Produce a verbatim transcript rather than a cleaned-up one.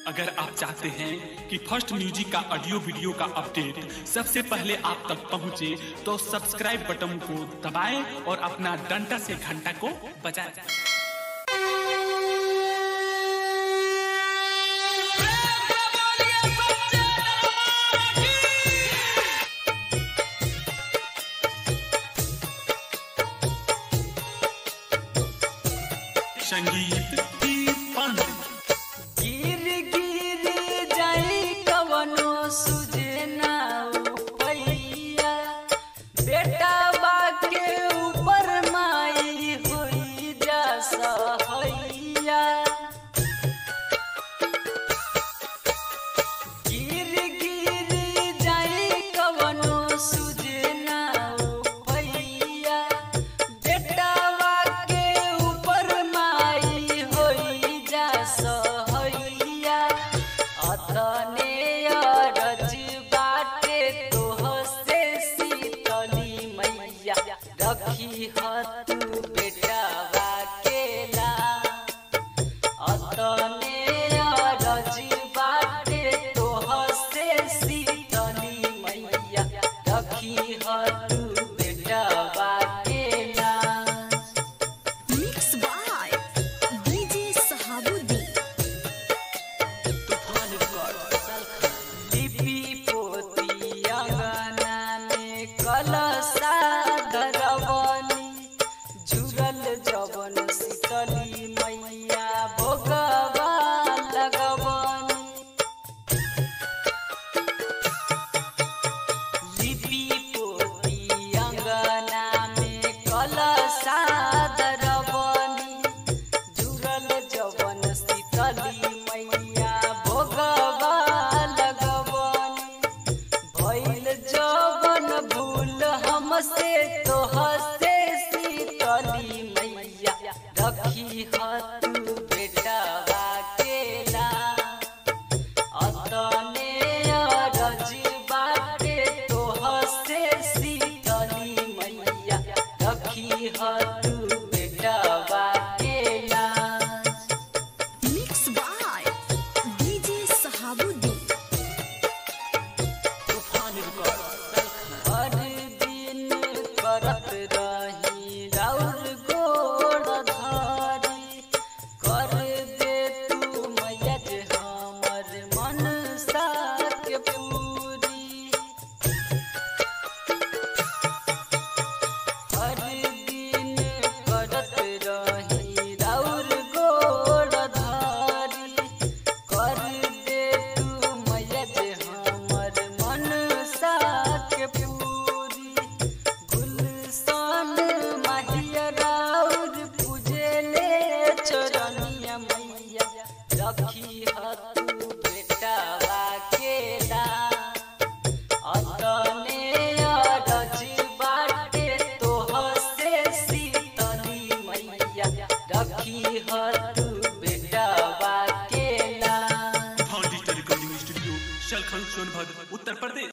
अगर आप चाहते हैं कि फर्स्ट म्यूजिक का ऑडियो वीडियो का अपडेट सबसे पहले आप तक पहुंचे तो सब्सक्राइब बटन को दबाएं और अपना डंडा से घंटा को बजाएं। संगीत गिर गिर जाई कवनो सुझे ना उपैया, बेटा बाके ऊपर माई होई जा सहैया। गिर गिर जाई कवनो सुझे ना उपैया, बेटा बाके ऊपर माई होई जा सहैया। अतने अरज बाटे तोह से शीतली मैया, रखी ह तू बेटा बाकेला। अतने अरज बाटे तोह से शीतली मैया, रखी ह तू बेटा बाकेला। Mixed by D J Sahabuddin. लिपि पोती अंगना में कलशा धरवनी, जुड़ल जवन शीतली मैया भोगवा लगवनी। लिपि पोती अंगना में कलशा धरवनी, जुड़ल जवन शीतली मैया भोगवा लगवनी। भइल जवन भूल हमसे तोह से शीतली मैया, रखी ह तू बेटा बाकेला। अतने अरज बाटे तोह से शीतली मैया, रखी ह तू बेटा बाकेला। Mixed by D J Sahabuddin. हर दिन करत रही राउर गोड़ धारी, कर दे तू मैया जे हमर मनसा के पूरी। हर दिन करत रही राउर गोड़ धारी, कर दे तू मैया जे हमर मनसा के पूरी। गुलशन माहिया राउर पूजेले चरनिया मैया, रखी ह तू बेटा बाकेला। अतने अरज बाटे तोह से शीतली मैया, रखी ह तू बेटा बाकेला। Digital recording studio, Salkhan Sonbhadra, Uttar प्रदेश।